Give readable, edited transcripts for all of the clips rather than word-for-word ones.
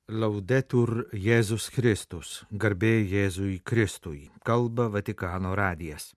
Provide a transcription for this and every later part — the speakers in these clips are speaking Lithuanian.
Laudetur Jėzus Kristus, garbė Jėzui Kristui, kalba Vatikano radijas.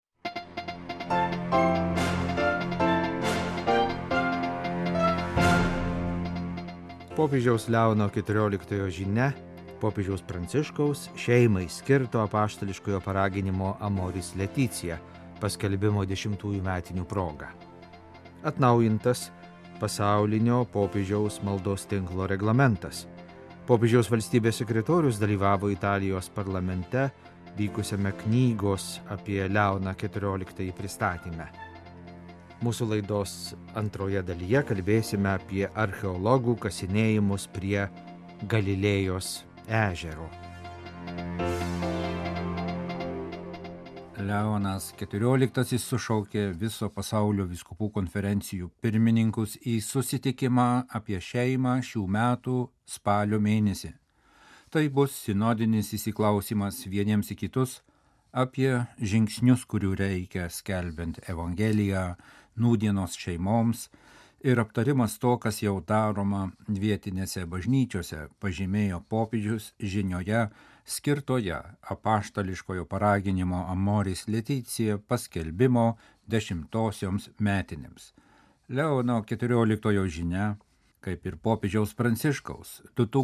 Popiežiaus Leono XIV žinia, popiežiaus Pranciškaus šeimai skirto apaštališkojo paraginimo Amoris Laetitia paskelbimo 10-ųjų metinių proga. Atnaujintas pasaulinio popiežiaus maldos tinklo reglamentas. Popiežiaus valstybės sekretorius dalyvavo Italijos parlamente vykusiame knygos apie Leoną XIV pristatyme. Mūsų laidos antroje dalyje kalbėsime apie archeologų kasinėjimus prie Galilėjos ežero. Leonas XIV sušaukė viso pasaulio vyskupų konferencijų pirmininkus į susitikimą apie šeimą šių metų spalio mėnesį. Tai bus sinodinis įsiklausimas vieniems į kitus apie žingsnius, kurių reikia skelbiant Evangeliją nūdienos šeimoms ir aptarimas to, kas jau daroma vietinėse bažnyčiose, pažymėjo popiežius žinioje skirtoje apaštališkojo paraginimo Amoris Laetitia paskelbimo 10-osioms metinėms. Leono XIV žinia, kaip ir popiežiaus Pranciškaus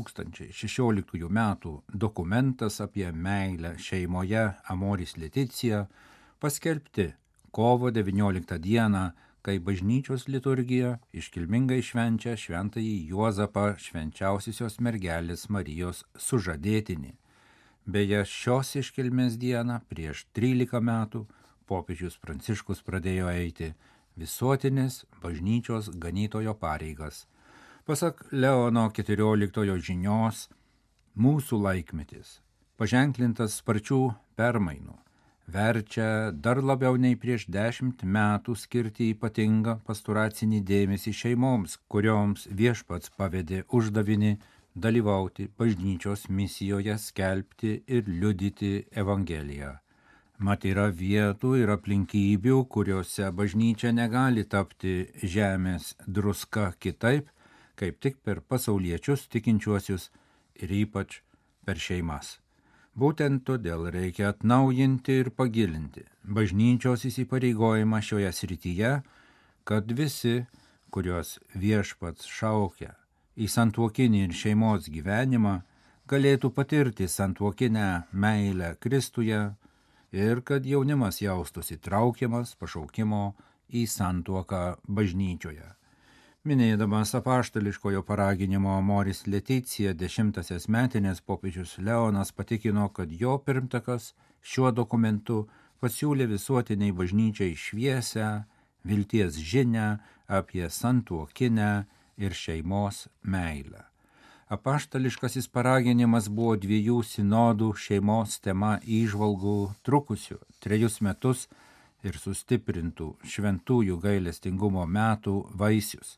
2016 metų dokumentas apie meilę šeimoje Amoris Laetitia, paskelbti kovo 19 dieną, kai bažnyčios liturgija iškilmingai švenčia šventąjį Juozapą švenčiausiosios mergelės Marijos sužadėtinį. Beje, šios iškilmės dieną prieš 13 metų popiežius Pranciškus pradėjo eiti visuotinės bažnyčios ganytojo pareigas. Pasak Leono XIV žinios, mūsų laikmetis, paženklintas sparčių permainų, verčia dar labiau nei prieš 10 metų skirti ypatingą pastoracinį dėmesį šeimoms, kurioms viešpats pavedė uždavinį dalyvauti bažnyčios misijoje skelbti ir liudyti Evangeliją. Mat yra vietų ir aplinkybių, kuriuose bažnyčia negali tapti žemės druska kitaip, kaip tik per pasauliečius tikinčiuosius ir ypač per šeimas. Būtent todėl reikia atnaujinti ir pagilinti bažnyčios įsipareigojimą šioje srityje, kad visi, kuriuos viešpats šaukia į santuokinį ir šeimos gyvenimą, galėtų patirti santuokinę meilę Kristuje ir kad jaunimas jaustųsi traukiamas pašaukimo į santuoką bažnyčioje. Minėdamas apaštališkojo paraginimo Amoris Laetitia 10-asias metinės, popiežius Leonas patikino, kad jo pirmtakas šiuo dokumentu pasiūlė visuotiniai bažnyčiai šviesią vilties žinią apie santuokinę ir šeimos meilę. Apaštališkasis paraginimas buvo 2 sinodų šeimos tema įžvalgų trukusių 3 metus ir sustiprintų šventųjų gailestingumo metų vaisius.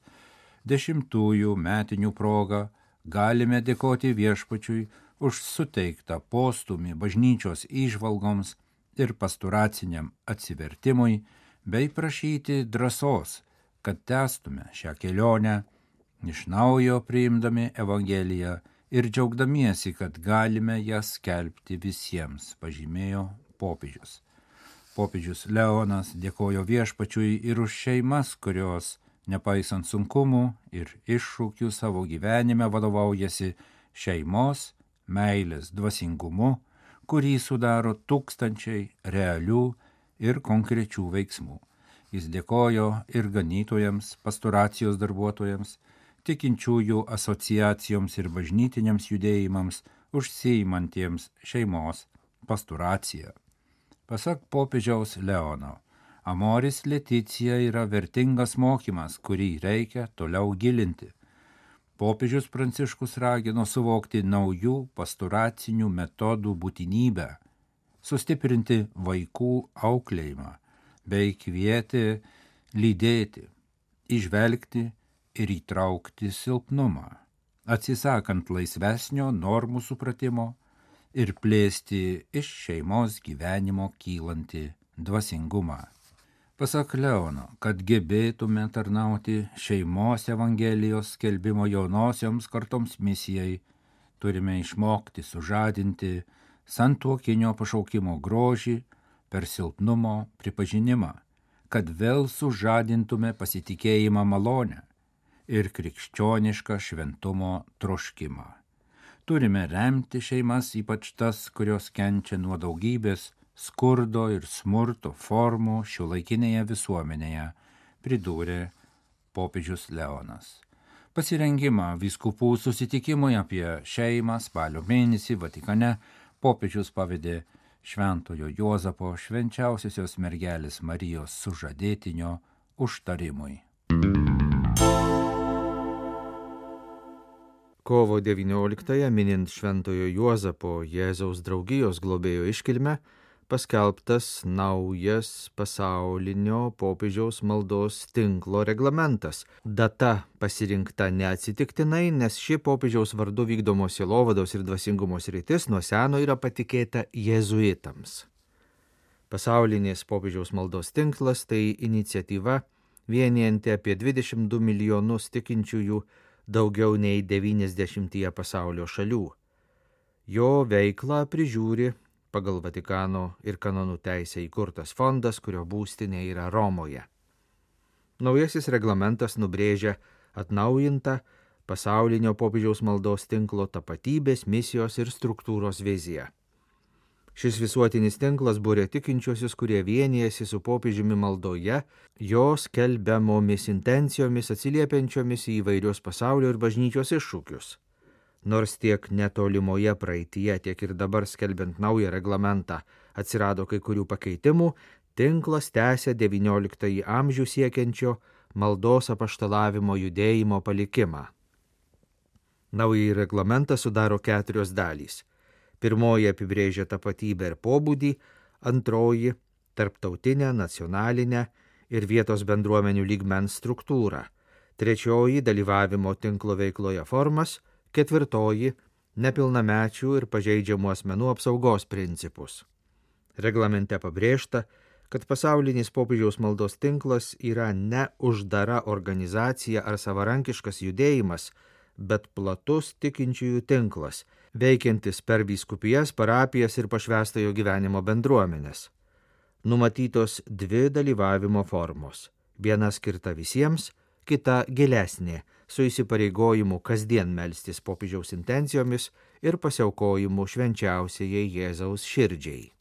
10-ųjų metinių proga galime dėkoti viešpačiui už suteiktą postūmį bažnyčios įžvalgoms ir pastoraciniam atsivertimui, bei prašyti drąsos, kad tęstume šią kelionę, iš naujo priimdami Evangeliją ir džiaugdamiesi, kad galime ją skelbti visiems, pažymėjo popiežius. Popiežius Leonas dėkojo viešpačiui ir už šeimas, kurios, nepaisant sunkumų ir iššūkių savo gyvenime, vadovaujasi šeimos meilės dvasingumu, kurį sudaro tūkstančiai realių ir konkrečių veiksmų. Jis dėkojo ir ganytojams, pastoracijos darbuotojams, tikinčiųjų asociacijoms ir bažnytiniams judėjimams užsiimantiems šeimos pastoraciją. Pasak popiežiaus Leono, Amoris Laetitia yra vertingas mokymas, kurį reikia toliau gilinti. Popiežius Pranciškus ragino suvokti naujų pastoracinių metodų būtinybę, sustiprinti vaikų auklėjimą, bei kvietė lydėti, įžvelgti ir įtraukti silpnumą, atsisakant laisvesnio normų supratimo ir plėsti iš šeimos gyvenimo kylantį dvasingumą. Pasak Leono, kad gebėtume tarnauti šeimos Evangelijos skelbimo jaunosioms kartoms misijai, turime išmokti sužadinti santuokinio pašaukimo grožį per silpnumo pripažinimą, kad vėl sužadintume pasitikėjimą malonę ir krikščionišką šventumo troškimą. Turime remti šeimas, ypač tas, kurios kenčia nuo daugybės skurdo ir smurto formų šiuolaikinėje visuomenėje, pridūrė popiežius Leonas. Pasirengimą vyskupų susitikimui apie šeimą spalio mėnesį Vatikane popiežius pavedė Šventojo Juozapo švenčiausiosios mergelės Marijos sužadėtinio užtarimui. Kovo 19-ąją minint Šventojo Juozapo Jėzaus draugijos globėjo iškilmę, paskelbtas naujas pasaulinio popiežiaus maldos tinklo reglamentas. Data pasirinkta neatsitiktinai, nes ši popiežiaus vardu vykdomos sielovados ir dvasingumo sritis nuo seno yra patikėta jėzuitams. Pasaulinės popiežiaus maldos tinklas tai iniciatyva vienijanti apie 22 milijonus tikinčiųjų daugiau nei 90 pasaulio šalių. Jo veiklą prižiūri pagal Vatikano ir kanonų teisę įkurtas fondas, kurio būstinė yra Romoje. Naujasis reglamentas nubrėžia atnaujintą pasaulinio popiežiaus maldos tinklo tapatybės, misijos ir struktūros viziją. Šis visuotinis tinklas būrė tikinčiuosius, kurie vienijasi su popiežiumi maldoje, jos skelbiamomis intencijomis atsiliepiančiomis į įvairius pasaulio ir bažnyčios iššūkius. Nors tiek netolimoje praeityje, tiek ir dabar skelbiant naują reglamentą atsirado kai kurių pakeitimų, tinklas tęsia XIX amžių siekiančio maldos apaštalavimo judėjimo palikimą. Naująjį reglamentą sudaro 4 dalys. Pirmoji apibrėžia tapatybę ir pobūdį, antroji – tarptautinę, nacionalinę ir vietos bendruomenių lygmens struktūrą, trečioji – dalyvavimo tinklo veikloje formas, ketvirtoji – nepilnamečių ir pažeidžiamų asmenų apsaugos principus. Reglamente pabrėžta, kad pasaulinis popiežiaus maldos tinklas yra ne uždara organizacija ar savarankiškas judėjimas, bet platus tikinčiųjų tinklas, veikiantis per vyskupijas, parapijas ir pašvęstojo gyvenimo bendruomenės. Numatytos 2 dalyvavimo formos. Viena skirta visiems, kita gilesnė, su įsipareigojimu kasdien melstis popiežiaus intencijomis ir pasiaukojimu švenčiausiajai Jėzaus širdžiai.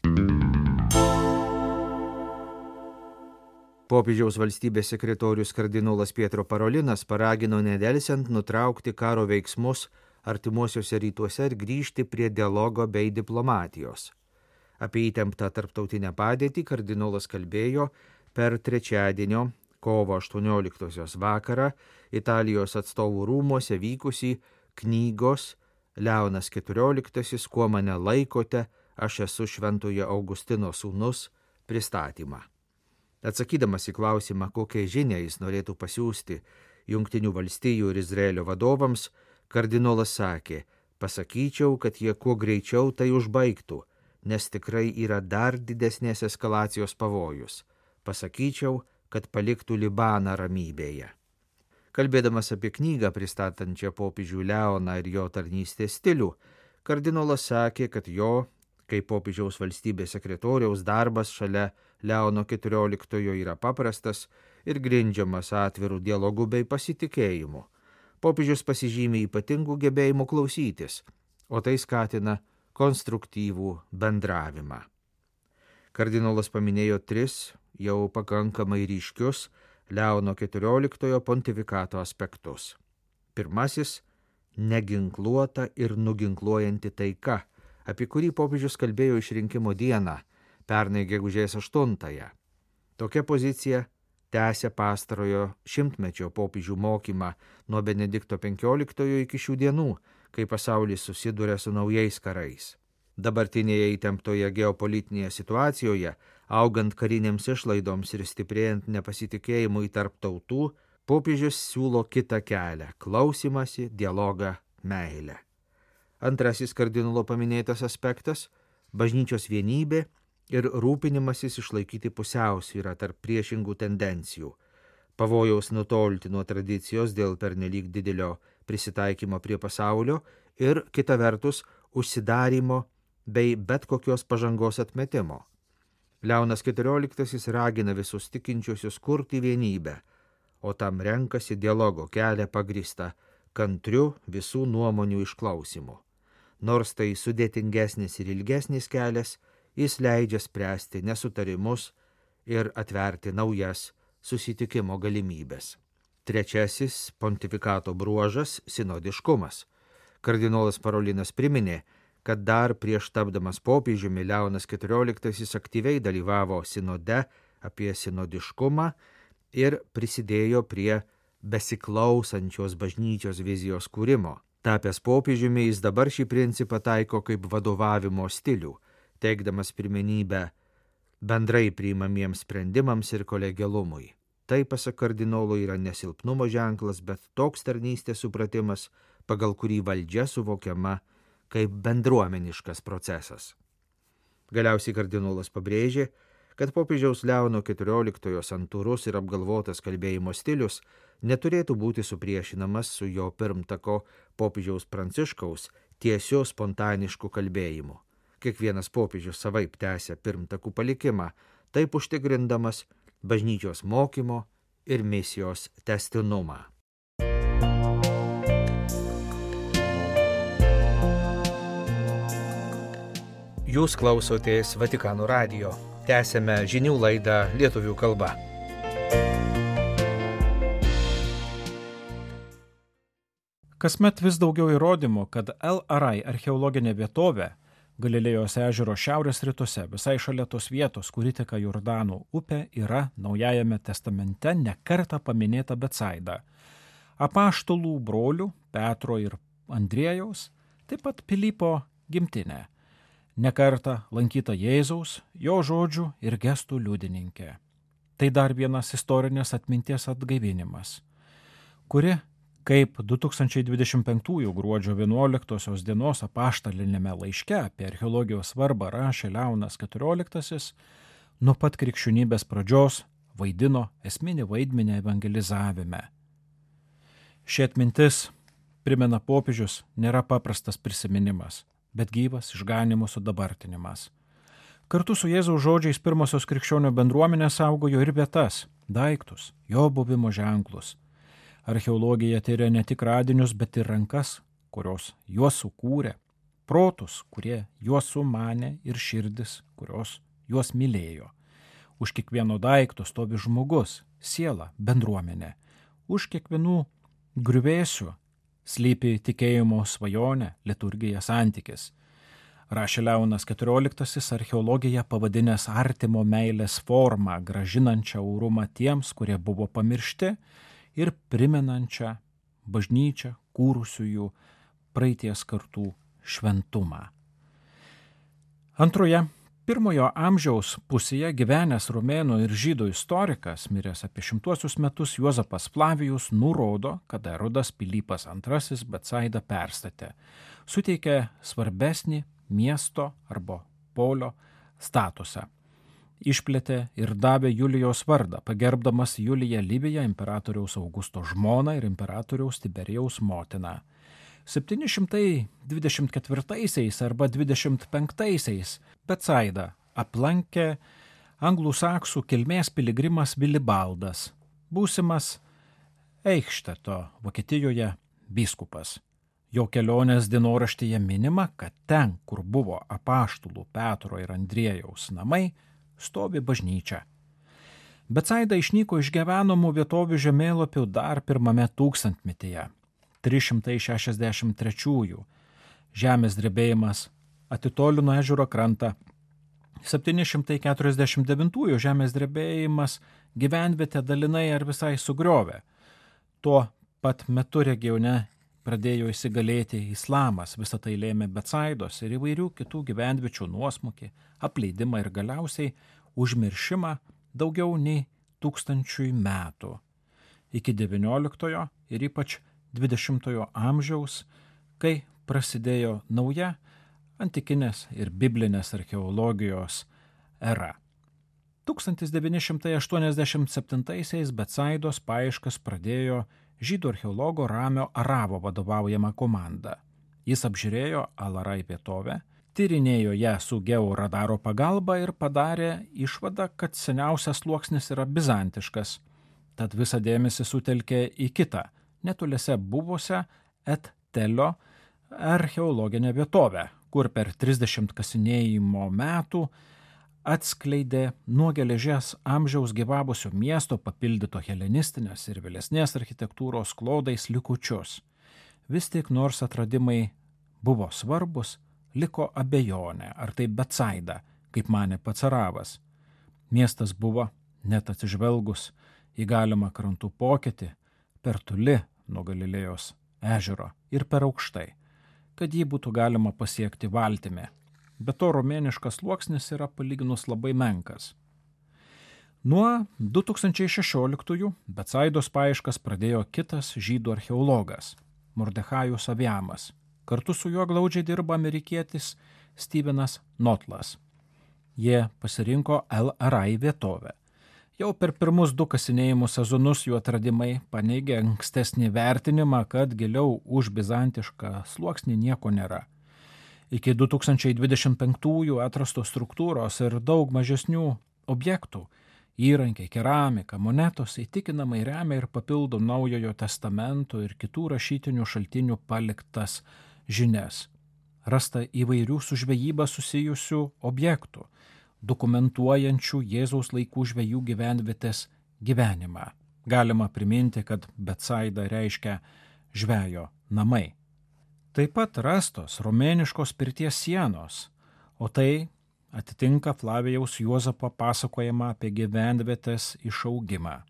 Popiežiaus valstybės sekretorius kardinolas Pietro Parolinas paragino nedelsiant nutraukti karo veiksmus artimuosiuose rytuose ir grįžti prie dialogo bei diplomatijos. Apie įtemptą tarptautinę padėtį kardinolas kalbėjo per trečiadienio kovo 18 vakarą Italijos atstovų rūmuose vykusį knygos Leonas XIV, kuo mane laikote, aš esu Šventojo Augustino sūnus pristatymą. Atsakydamas į klausimą, kokią žinią jis norėtų pasiųsti Jungtinių valstijų ir Izraelio vadovams, kardinolas sakė, pasakyčiau, kad jie kuo greičiau tai užbaigtų, nes tikrai yra dar didesnės eskalacijos pavojus. Pasakyčiau, kad paliktų Libaną ramybėje. Kalbėdamas apie knygą pristatančią popiežių Leoną ir jo tarnystės stilių, kardinolas sakė, kad jo, kaip popiežiaus valstybės sekretoriaus darbas šalia Leono XIV yra paprastas ir grindžiamas atvirų dialogų bei pasitikėjimu. Popiežius pasižymi ypatingų gebėjimų klausytis, o tai skatina konstruktyvų bendravimą. Kardinolas paminėjo 3 jau pakankamai ryškius Leono XIV pontifikato aspektus. Pirmasis – neginkluota ir nuginkluojanti taika, apie kurį popiežius kalbėjo išrinkimo dieną, pernai gegužės 8-ąją. Tokia pozicija tęsia pastarojo 100-mečio popiežių mokymą nuo Benedikto XV iki šių dienų, kai pasaulis susiduria su naujais karais. Dabartinėje įtemptoje geopolitinėje situacijoje, augant karinėms išlaidoms ir stiprėjant nepasitikėjimui tarp tautų, popiežius siūlo kitą kelią – klausymąsi, dialogą, meilę. Antrasis kardinolo paminėtas aspektas – bažnyčios vienybė ir rūpinimasis išlaikyti pusiausvyrą tarp priešingų tendencijų. pavojaus nutolti nuo tradicijos dėl pernelyg didelio prisitaikymo prie pasaulio ir kita vertus užsidarimo bei bet kokios pažangos atmetimo. Leonas XIV ragina visus tikinčiuosius kurti vienybę, o tam renkasi dialogo kelią pagrįstą kantriu visų nuomonių išklausimu. Nors tai sudėtingesnis ir ilgesnis kelias, jis leidžia spręsti nesutarimus ir atverti naujas susitikimo galimybės. Trečiasis pontifikato bruožas – sinodiškumas. Kardinolas Parolinas priminė, kad dar prieš tapdamas popiežiumi Leonas XIV aktyviai dalyvavo sinode apie sinodiškumą ir prisidėjo prie besiklausančios bažnyčios vizijos kūrimo. Tapęs popiežiumi jis dabar šį principą taiko kaip vadovavimo stilių, teikdamas pirmenybę bendrai priimamiems sprendimams ir kolegialumui. Tai, pasak kardinolo, yra nesilpnumo ženklas, bet toks tarnystės supratimas, pagal kurį valdžia suvokiama kaip bendruomeniškas procesas. Galiausiai kardinolas pabrėžė, kad popiežiaus Leono XIV santūrus ir apgalvotas kalbėjimo stilius neturėtų būti supriešinamas su jo pirmtako popiežiaus Pranciškaus tiesiu spontanišku kalbėjimu. Kiekvienas popiežius savaip tęsia pirmtakų palikimą, taip užtikrindamas bažnyčios mokymo ir misijos tęstinumą. Jūs klausotės Vatikano radijo. Tęsiame žinių laidą lietuvių kalba. Kasmet vis daugiau įrodymų, kad El Arai archeologinė vietovė Galilėjos ežero šiaurės rytuose, visai šalia tos vietos, kur įteka Jordano upė, yra Naujajame testamente nekartą paminėta Betsaida. Apaštalų brolių Petro ir Andriejaus, taip pat Pilypo gimtinė. Nekartą lankyta Jėzaus, jo žodžių ir gestų liudininkė. Tai dar vienas istorinės atminties atgaivinimas, kuri, kaip 2025 gruodžio 11 dienos apaštalinėme laiške apie archeologijos svarbą rašė Leonas XIV, nuo pat krikščionybės pradžios vaidino esminį vaidmenį evangelizavime. Ši atmintis, primena popiežius, nėra paprastas prisiminimas, bet gyvas išganimo sudabartinimas. Kartu su Jėzaus žodžiais pirmosios krikščionių bendruomenės saugojo ir vietas, daiktus, jo buvimo ženklus. Archeologija tyria ne tik radinius, bet ir rankas, kurios juos sukūrė, protus, kurie juos sumanė ir širdis, kurios juos mylėjo. Už kiekvieno daikto stovi žmogus, siela, bendruomenė. Už kiekvienų griuvėsių slypi tikėjimo svajonė, liturgija, santykis. Rašė Leonas XIV archeologiją pavadinęs artimo meilės formą, gražinančią orumą tiems, kurie buvo pamiršti, ir primenančią bažnyčią kūrusiųjų praeities kartų šventumą. Antroje, pirmojo amžiaus pusėje gyvenęs romėnų ir žydų istorikas, miręs apie 100 metus, Juozapas Flavijus nurodo, kad Erodas Pilypas II Betsaidą perstatė, suteikė svarbesnį miesto arba polio statusą. Išplėtė ir davė Julijos vardą, pagerbdamas Juliją Liviją, imperatoriaus Augusto žmoną ir imperatoriaus Tiberijaus motiną. 724 arba 25 Betsaidą aplankė anglusaksų kilmės piligrimas Vilibaldas, būsimas Eichšteto, Vokietijoje vyskupas. Jo kelionės dienoraštyje minima, kad ten, kur buvo apaštalų Petro ir Andriejaus namai, stovi bažnyčia. Betsaida išnyko iš gyvenamų vietovių žemėlapių dar pirmame tūkstantmetyje. 363 žemės drebėjimas atitolino ežero krantą. 749 žemės drebėjimas gyvenvietę dalinai ar visai sugriovė. Tuo pat metu regione pradėjo įsigalėti islamas, visą tai lėmė Betsaidos ir įvairių kitų gyvenviečių nuosmukį, apleidimą ir galiausiai užmiršimą daugiau nei 1000 metų. Iki 19 ir ypač 20 amžiaus, kai prasidėjo nauja antikinės ir biblinės archeologijos era. 1987-aisiais Betsaidos paieškas pradėjo žydų archeologo Ramio Aravo vadovaujama komanda. Jis apžiūrėjo Al-Arai vietovę, tyrinėjo ją su georadaro pagalba ir padarė išvadą, kad seniausias sluoksnis yra bizantiškas, tad visą dėmesį sutelkė į kitą, netoliese buvusią Et-Telio archeologinę vietovę, kur per 30 kasinėjimo metų atskleidė nuo geležies amžiaus gyvavusio miesto papildyto helenistinės ir vėlesnės architektūros klodais likučius. Vis tik nors atradimai buvo svarbus, liko abejonė, ar tai Betsaida, kaip manė pats Aravas. Miestas buvo, net atsižvelgus į galimą krantų pokytį, per toli nuo Galilėjos ežero ir per aukštai, kad jį būtų galima pasiekti valtimi. Be to romėniškas sluoksnis yra palyginus labai menkas. Nuo 2016 Betsaidos paieškas pradėjo kitas žydų archeologas, Mordechajus Aviamas. Kartu su juo glaudžiai dirba amerikietis Stevenas Notlas. Jie pasirinko Al-Arai vietovę. Jau per pirmus 2 kasinėjimų sezonus jų atradimai paneigė ankstesnį vertinimą, kad giliau už bizantišką sluoksnį nieko nėra. Iki 2025 atrastos struktūros ir daug mažesnių objektų, įrankiai, keramika, monetos įtikinamai remia ir papildo Naujojo testamento ir kitų rašytinių šaltinių paliktas žinias. Rasta įvairių su žvejyba susijusių objektų, dokumentuojančių Jėzaus laikų žvejų gyvenvietės gyvenimą. Galima priminti, kad Betsaida reiškia žvejo namai. Taip pat rastos romėniškos pirties sienos, o tai atitinka Flavijaus Juozapo pasakojimą apie gyvenvietės išaugimą.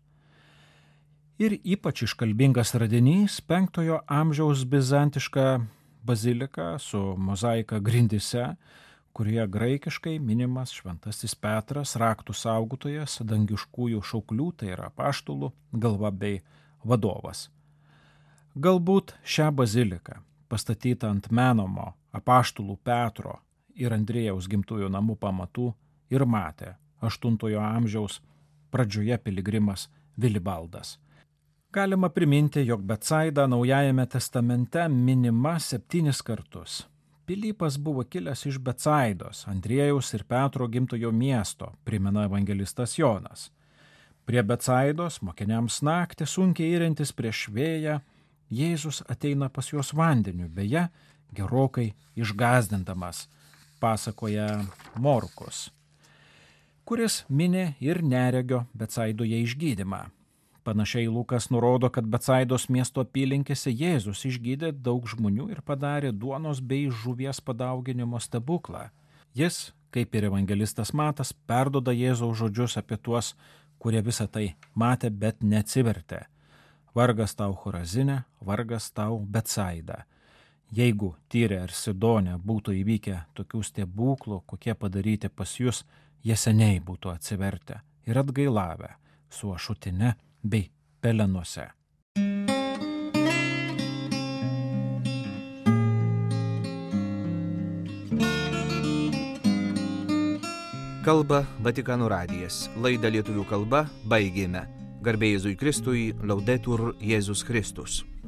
Ir ypač iškalbingas radinys 5 amžiaus bizantiška bazilika su mozaika grindyse, kurioje graikiškai minimas Šventasis Petras, raktų saugotojas, dangiškųjų šauklių, tai yra apaštalų galva bei vadovas. Galbūt šią baziliką, pastatytą ant menamo apaštalų Petro ir Andriejaus gimtųjų namų pamatų, ir matė 8 amžiaus pradžioje piligrimas Vilibaldas. Galima priminti, jog Betsaida Naujajame testamente minima 7 kartus. Pilypas buvo kilęs iš Betsaidos, Andriejaus ir Petro gimtojo miesto, primena evangelistas Jonas. Prie Betsaidos mokiniams naktį sunkiai įrentis prieš vėją, Jėzus ateina pas juos vandeniu, beje, gerokai išgąsdindamas, pasakoja Morkus, kuris mini ir neregio Betsaidoje išgydymą. Panašiai Lukas nurodo, kad Betsaidos miesto apylinkėse Jėzus išgydė daug žmonių ir padarė duonos bei žuvies padauginimo stebuklą. Jis, kaip ir evangelistas Matas, perduoda Jėzaus žodžius apie tuos, kurie visą tai matė, bet neatsivertė. Vargas tau Chorazine, vargas tau Betsaida. Jeigu Tyre ar Sidone būtų įvykę tokių stebuklų, kokie padaryti pas jūs, jie seniai būtų atsivertę ir atgailavę su ašutine bei pelenuose. Kalba Vatikano radijas. Laidą lietuvių kalba baigėme. Garbė Jėzui Kristui, Laudetur Jėzus Kristus.